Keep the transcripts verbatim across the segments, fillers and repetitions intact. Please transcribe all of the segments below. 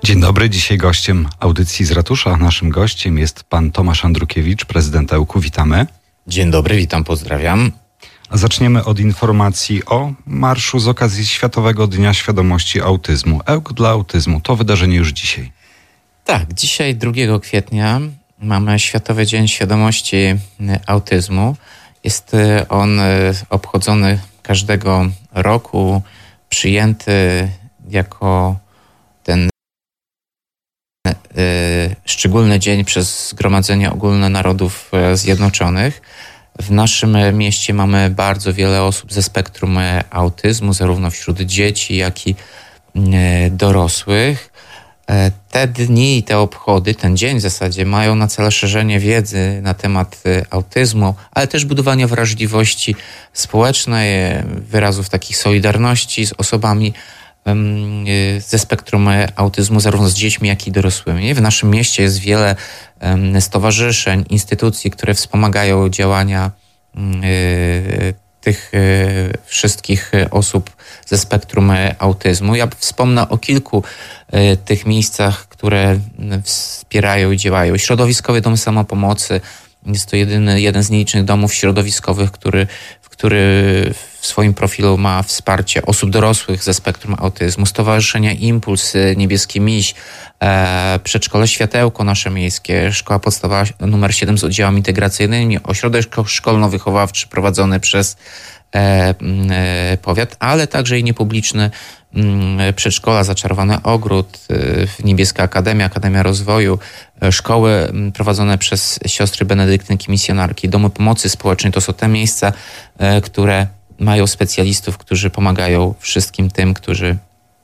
Dzień dobry, dzisiaj gościem audycji z ratusza. Naszym gościem jest pan Tomasz Andrukiewicz, prezydent Ełku. Witamy. Dzień dobry, witam, pozdrawiam. Zaczniemy od informacji o marszu z okazji Światowego Dnia Świadomości Autyzmu. Ełk dla autyzmu to wydarzenie już dzisiaj. Tak, dzisiaj drugiego kwietnia mamy Światowy Dzień Świadomości Autyzmu. Jest on obchodzony każdego roku, przyjęty jako ten szczególny dzień przez Zgromadzenie Ogólne Narodów Zjednoczonych. W naszym mieście mamy bardzo wiele osób ze spektrum autyzmu, zarówno wśród dzieci, jak i dorosłych. Te dni i te obchody, ten dzień w zasadzie mają na celu szerzenie wiedzy na temat autyzmu, ale też budowanie wrażliwości społecznej, wyrazów takich solidarności z osobami ze spektrum autyzmu, zarówno z dziećmi, jak i dorosłymi. W naszym mieście jest wiele stowarzyszeń, instytucji, które wspomagają działania tych wszystkich osób ze spektrum autyzmu. Ja wspomnę o kilku tych miejscach, które wspierają i działają. Środowiskowy Dom Samopomocy jest to jedyny, jeden z nielicznych domów środowiskowych, który, który w swoim profilu ma wsparcie osób dorosłych ze spektrum autyzmu. Stowarzyszenia Impuls, Niebieski Miś, e, Przedszkole Światełko nasze miejskie, Szkoła Podstawowa numer siedem z oddziałami integracyjnymi, ośrodek szkolno-wychowawczy prowadzony przez e, e, powiat, ale także i niepubliczny m, przedszkola Zaczarowany Ogród, e, Niebieska Akademia, Akademia Rozwoju, e, szkoły m, prowadzone przez siostry benedyktynki misjonarki, domy pomocy społecznej. To są te miejsca, e, które mają specjalistów, którzy pomagają wszystkim tym, którzy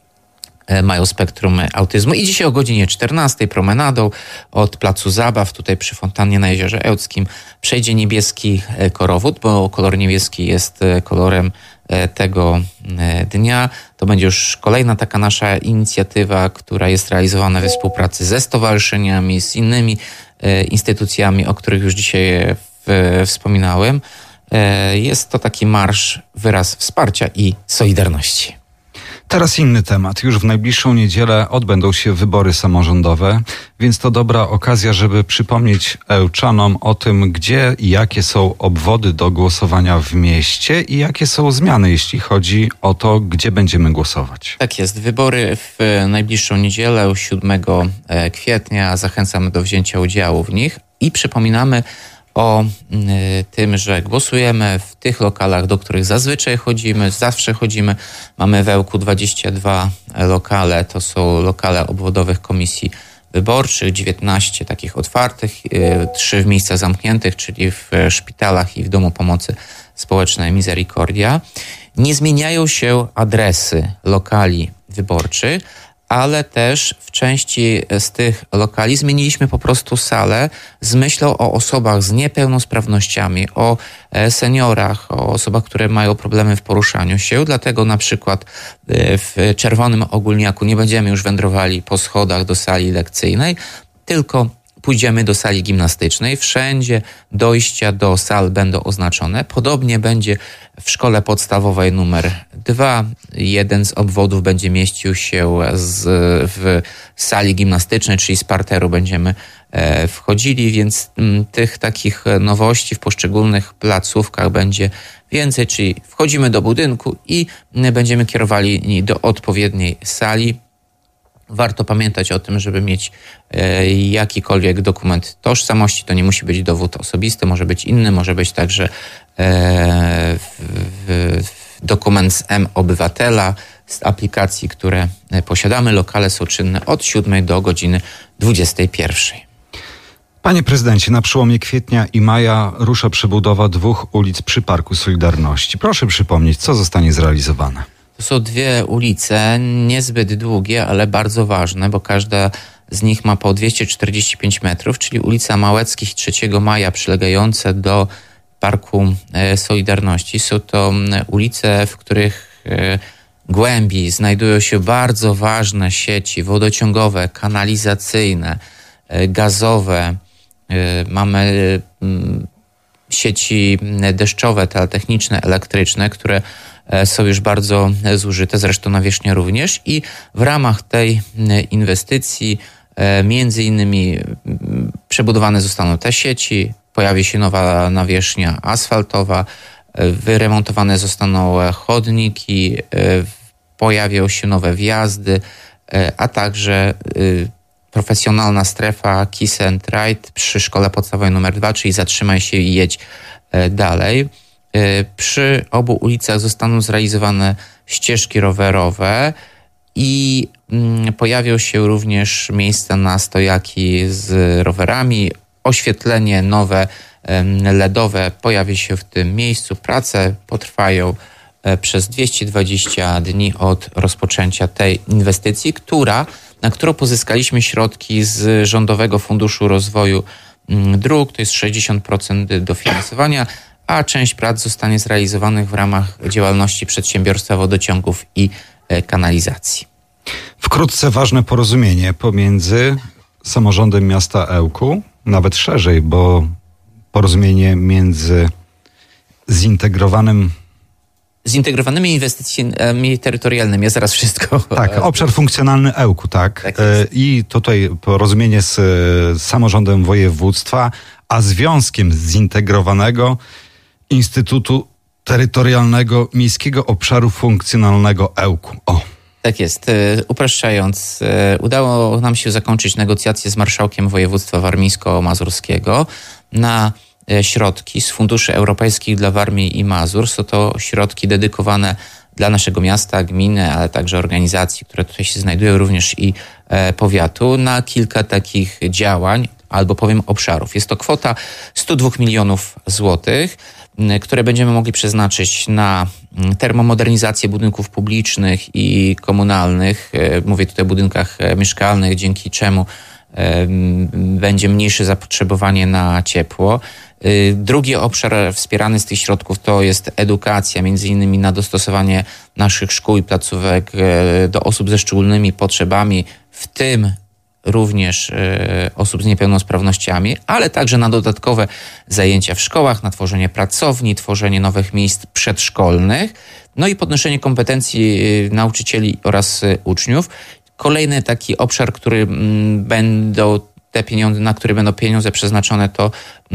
mają spektrum autyzmu. I dzisiaj o godzinie czternastej promenadą od Placu Zabaw, tutaj przy fontannie na Jeziorze Ełckim, przejdzie niebieski korowód, bo kolor niebieski jest kolorem tego dnia. To będzie już kolejna taka nasza inicjatywa, która jest realizowana we współpracy ze stowarzyszeniami, z innymi instytucjami, o których już dzisiaj wspominałem. Jest to taki marsz, wyraz wsparcia i solidarności. Teraz inny temat. Już w najbliższą niedzielę odbędą się wybory samorządowe, więc to dobra okazja, żeby przypomnieć ełczanom o tym, gdzie i jakie są obwody do głosowania w mieście i jakie są zmiany, jeśli chodzi o to, gdzie będziemy głosować. Tak jest. Wybory w najbliższą niedzielę, siódmego kwietnia. Zachęcamy do wzięcia udziału w nich i przypominamy o y, tym, że głosujemy w tych lokalach, do których zazwyczaj chodzimy, zawsze chodzimy. Mamy w Ełku dwadzieścia dwa lokale, to są lokale obwodowych komisji wyborczych, dziewiętnaście takich otwartych, y, trzy w miejscach zamkniętych, czyli w szpitalach i w Domu Pomocy Społecznej Misericordia. Nie zmieniają się adresy lokali wyborczych, ale też w części z tych lokali zmieniliśmy po prostu salę z myślą o osobach z niepełnosprawnościami, o seniorach, o osobach, które mają problemy w poruszaniu się. Dlatego na przykład w Czerwonym Ogólniaku nie będziemy już wędrowali po schodach do sali lekcyjnej, tylko pójdziemy do sali gimnastycznej. Wszędzie dojścia do sal będą oznaczone. Podobnie będzie w szkole podstawowej numer dwa. Jeden z obwodów będzie mieścił się z, w sali gimnastycznej, czyli z parteru będziemy e, wchodzili, więc m, tych takich nowości w poszczególnych placówkach będzie więcej, czyli wchodzimy do budynku i będziemy kierowali do odpowiedniej sali. Warto pamiętać o tym, żeby mieć e, jakikolwiek dokument tożsamości. To nie musi być dowód osobisty, może być inny, może być także e, w, w, dokument z M-Obywatela, z aplikacji, które posiadamy. Lokale są czynne od siódmej do godziny dwudziestej pierwszej. Panie prezydencie, na przełomie kwietnia i maja rusza przebudowa dwóch ulic przy Parku Solidarności. Proszę przypomnieć, co zostanie zrealizowane. To są dwie ulice, niezbyt długie, ale bardzo ważne, bo każda z nich ma po dwieście czterdzieści pięć metrów, czyli ulica Małeckich trzeciego maja przylegające do Parku Solidarności. Są to ulice, w których głębi znajdują się bardzo ważne sieci wodociągowe, kanalizacyjne, gazowe. Mamy sieci deszczowe, teletechniczne, elektryczne, które są już bardzo zużyte, zresztą nawierzchnia również i w ramach tej inwestycji między innymi przebudowane zostaną te sieci, pojawi się nowa nawierzchnia asfaltowa, wyremontowane zostaną chodniki, pojawią się nowe wjazdy, a także profesjonalna strefa Kiss and Ride przy szkole podstawowej numer dwa, czyli zatrzymaj się i jedź dalej. Przy obu ulicach zostaną zrealizowane ścieżki rowerowe i pojawią się również miejsca na stojaki z rowerami. Oświetlenie nowe, el e dowe pojawi się w tym miejscu. Prace potrwają przez dwieście dwadzieścia dni od rozpoczęcia tej inwestycji, która, na którą pozyskaliśmy środki z Rządowego Funduszu Rozwoju Dróg. To jest sześćdziesiąt procent dofinansowania, a część prac zostanie zrealizowanych w ramach działalności przedsiębiorstwa wodociągów i kanalizacji. Wkrótce ważne porozumienie pomiędzy samorządem miasta Ełku, nawet szerzej, bo porozumienie między zintegrowanym Zintegrowanymi inwestycjami terytorialnymi, ja zaraz wszystko... Tak, obszar funkcjonalny Ełku, tak. tak I tutaj porozumienie z, z samorządem województwa, a związkiem zintegrowanego Instytutu Terytorialnego Miejskiego Obszaru Funkcjonalnego Ełku. O. Tak jest. Upraszczając, udało nam się zakończyć negocjacje z marszałkiem województwa warmińsko-mazurskiego na środki z funduszy europejskich dla Warmii i Mazur. Są to środki dedykowane dla naszego miasta, gminy, ale także organizacji, które tutaj się znajdują, również i powiatu, na kilka takich działań, albo powiem obszarów. Jest to kwota sto dwa milionów złotych, które będziemy mogli przeznaczyć na termomodernizację budynków publicznych i komunalnych. Mówię tutaj o budynkach mieszkalnych, dzięki czemu będzie mniejsze zapotrzebowanie na ciepło. Drugi obszar wspierany z tych środków to jest edukacja, między innymi na dostosowanie naszych szkół i placówek do osób ze szczególnymi potrzebami, w tym również osób z niepełnosprawnościami, ale także na dodatkowe zajęcia w szkołach, na tworzenie pracowni, tworzenie nowych miejsc przedszkolnych, no i podnoszenie kompetencji nauczycieli oraz uczniów. Kolejny taki obszar, który będą te pieniądze, na które będą pieniądze przeznaczone, to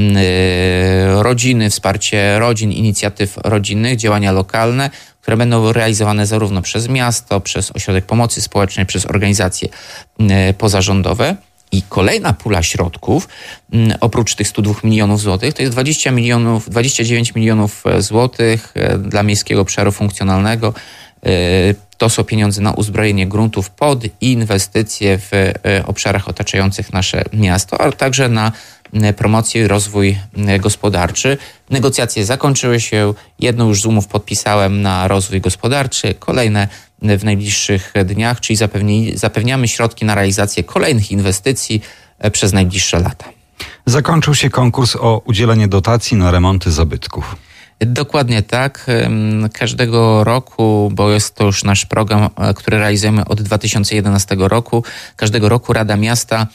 rodziny, wsparcie rodzin, inicjatyw rodzinnych, działania lokalne, które będą realizowane zarówno przez miasto, przez Ośrodek Pomocy Społecznej, przez organizacje pozarządowe. I kolejna pula środków, oprócz tych sto dwa milionów złotych, to jest dwadzieścia milionów, dwadzieścia dziewięć milionów złotych dla Miejskiego Obszaru Funkcjonalnego. To są pieniądze na uzbrojenie gruntów pod inwestycje w obszarach otaczających nasze miasto, ale także na promocję i rozwój gospodarczy. Negocjacje zakończyły się. Jedną już z umów podpisałem na rozwój gospodarczy, kolejne w najbliższych dniach, czyli zapewni, zapewniamy środki na realizację kolejnych inwestycji przez najbliższe lata. Zakończył się konkurs o udzielenie dotacji na remonty zabytków. Dokładnie tak. Każdego roku, bo jest to już nasz program, który realizujemy od dwa tysiące jedenastego roku, każdego roku Rada Miasta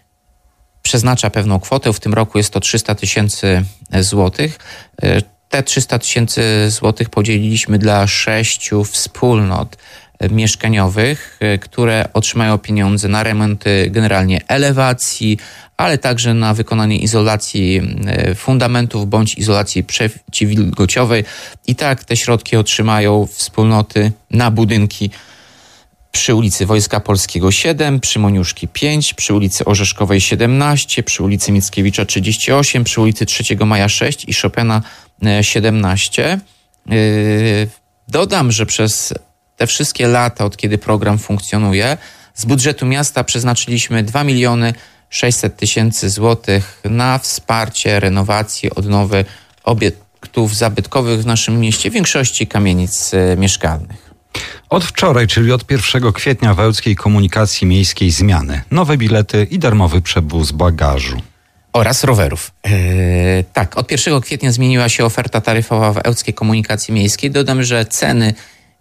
przeznacza pewną kwotę. W tym roku jest to trzysta tysięcy złotych. Te trzysta tysięcy złotych podzieliliśmy dla sześciu wspólnot mieszkaniowych, które otrzymają pieniądze na remonty generalnie elewacji, ale także na wykonanie izolacji fundamentów bądź izolacji przeciwwilgociowej. I tak te środki otrzymają wspólnoty na budynki przy ulicy Wojska Polskiego siedem, przy Moniuszki pięć, przy ulicy Orzeszkowej siedemnaście, przy ulicy Mickiewicza trzydzieści osiem, przy ulicy trzeciego Maja sześć i Chopina siedemnaście. Dodam, że przez te wszystkie lata, od kiedy program funkcjonuje, z budżetu miasta przeznaczyliśmy dwa miliony sześćset tysięcy złotych na wsparcie, renowację, odnowy obiektów zabytkowych w naszym mieście, w większości kamienic mieszkalnych. Od wczoraj, czyli od pierwszego kwietnia w Ełckiej Komunikacji Miejskiej zmiany. Nowe bilety i darmowy przewóz bagażu. Oraz rowerów. Yy, tak, od pierwszego kwietnia zmieniła się oferta taryfowa w Ełckiej Komunikacji Miejskiej. Dodam, że ceny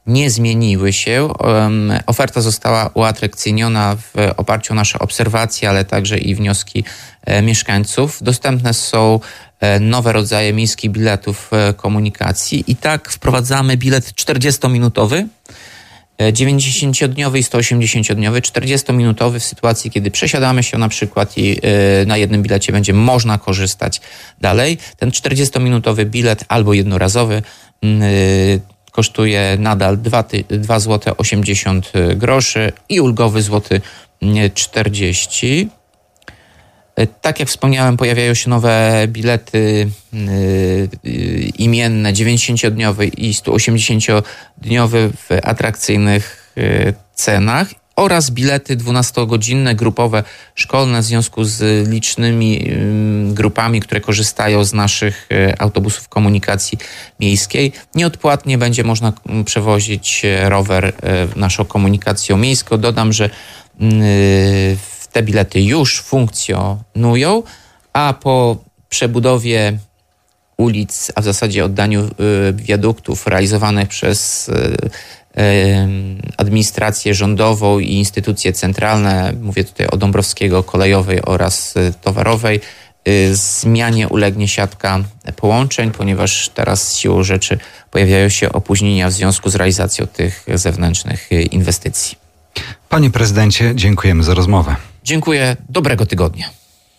nie zmieniły się. Oferta została uatrakcyjniona w oparciu o nasze obserwacje, ale także i wnioski mieszkańców. Dostępne są nowe rodzaje miejskich biletów komunikacji i tak wprowadzamy bilet czterdziestominutowy, dziewięćdziesięciodniowy i sto osiemdziesięciodniowy. czterdziestominutowy w sytuacji, kiedy przesiadamy się na przykład i na jednym bilecie będzie można korzystać dalej. Ten czterdziestominutowy bilet albo jednorazowy kosztuje nadal dwa złote osiemdziesiąt groszy i ulgowy złoty czterdzieści. Tak jak wspomniałem, pojawiają się nowe bilety imienne dziewięćdziesięciodniowy i sto osiemdziesięciodniowy w atrakcyjnych cenach oraz bilety dwunastogodzinne, grupowe, szkolne w związku z licznymi grupami, które korzystają z naszych autobusów komunikacji miejskiej. Nieodpłatnie będzie można przewozić rower naszą komunikacją miejską. Dodam, że te bilety już funkcjonują, a po przebudowie ulic, a w zasadzie oddaniu wiaduktów realizowanych przez administrację rządową i instytucje centralne, mówię tutaj o Dąbrowskiego, kolejowej oraz towarowej, zmianie ulegnie siatka połączeń, ponieważ teraz siłą rzeczy pojawiają się opóźnienia w związku z realizacją tych zewnętrznych inwestycji. Panie prezydencie, dziękujemy za rozmowę. Dziękuję, dobrego tygodnia.